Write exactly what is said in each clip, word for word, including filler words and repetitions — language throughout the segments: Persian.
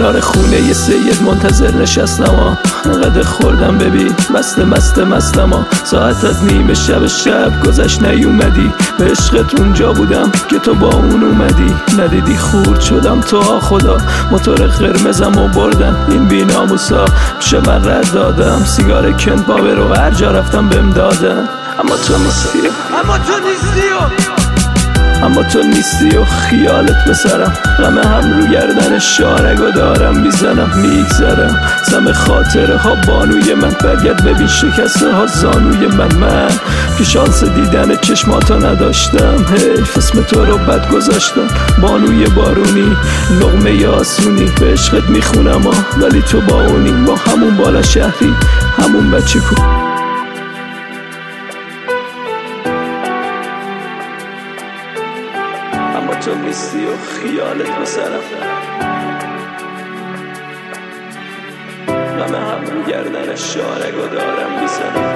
کنار خونه یه سید منتظر نشستم، انقدر خوردم ببین مست مست مستم. ساعت از نیمه شب شب گذشت نیومدی، به عشقت اونجا بودم که تو با اون اومدی. ندیدی خورد شدم تو خدا، موتور قرمزم و بردن این بیناموسا، پیش من رد دادم سیگار کن پاور رو هر جا رفتم بهم دادن. اما تو نیستی، اما تو نیستی اما تو نیستی و خیالت بسرم، غم هم رو گردن شارگو دارم میزنم میگذرم. سم خاطره ها بانوی من، برگرد ببین شکسته ها زانوی من. من که شانس دیدن چشماتو نداشتم، حیف اسم تو رو بد گذاشتم. بانوی بارونی لقمه آسونی به عشقت میخونم ها، ولی تو با اونی، با همون بالا شهری همون بچه کو. اما تو نیستی و خیالت بسرم، غم هم رو گردن شارگو دارم میزنم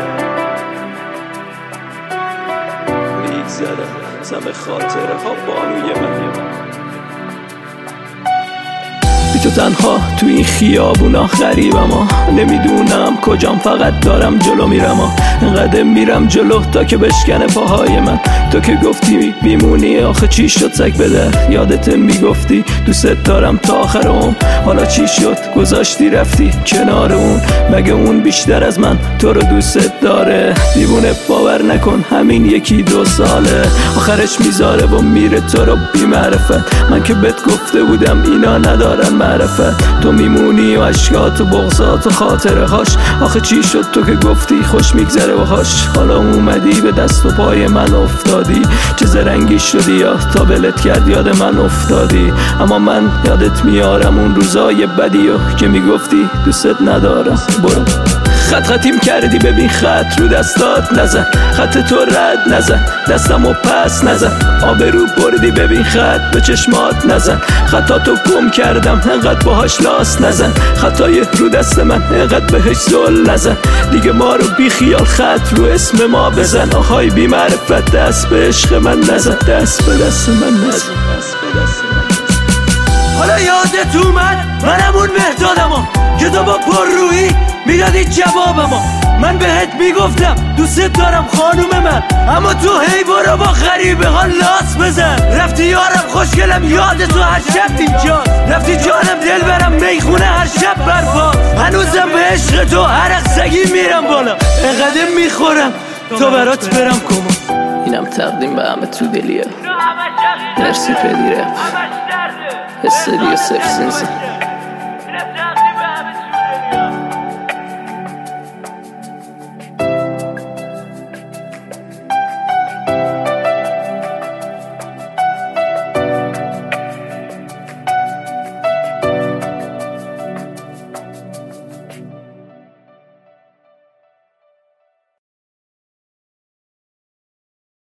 میگذرم. سم خاطره ها بانوی من، بی تو تنها تو این خیابونا غریبم ها، نمیدونم کجام فقط دارم جلو میرم ها. اینقدر میرم جلو تا که بشکنه پاهای من. تو که گفتی بیمونی آخه چی شد سگ بده، یادت میگفتی دوست دارم تا آخر عمر. حالا چی شد گذاشتی رفتی کنار اون، مگه اون بیشتر از من تو رو دوست داره؟ دیوونه باور نکن همین یکی دو ساله، آخرش میذاره و میره تو رو بی معرفت. من که بهت گفته بودم اینا ندارن معرفت، تو میمونی و عشقات و بغضات و خاطره هاش. آخه چی شد تو که گفتی خوش میگذره باهاش، حالا اومدی به دست و پای من افتادی. چه زرنگی شدی یا تا بلت کرد یاد من افتادی. اما من یادت میارم اون روزای بدی و که میگفتی دوستت ندارم. برو خط خطیم کردی ببین خط رو دستات نزن، خط تو رد نزن دستمو پس نزن. آبرو بردی ببین خط به چشمات نزن، خطاتو گم کردم انقدر باهاش لاس نزن. خطای رو دست من انقدر بهش زل نزن، دیگه ما رو بی خیال خط رو اسم ما بزن. آهای بی معرفت دست به عشق من نزن، دست به دست من نزن. حالا یادت اومد منم اون مهدادمو که تو با پر رویی میدادی جوابمو. من بهت میگفتم دوست دارم خانوم من، اما تو هی برو با غریبه ها لاس بزن. رفتی یارم خوشگلم یاد تو هر شب اینجا، رفتی جانم دل برم میخونه هر شب برپا. هنوزم به عشق تو عرق سگی میرم بالا، انقدر میخورم تا برات برم کما. اینم تقدیم به همه تو دلیه، مرسی پدیره استدیو سفسینزه.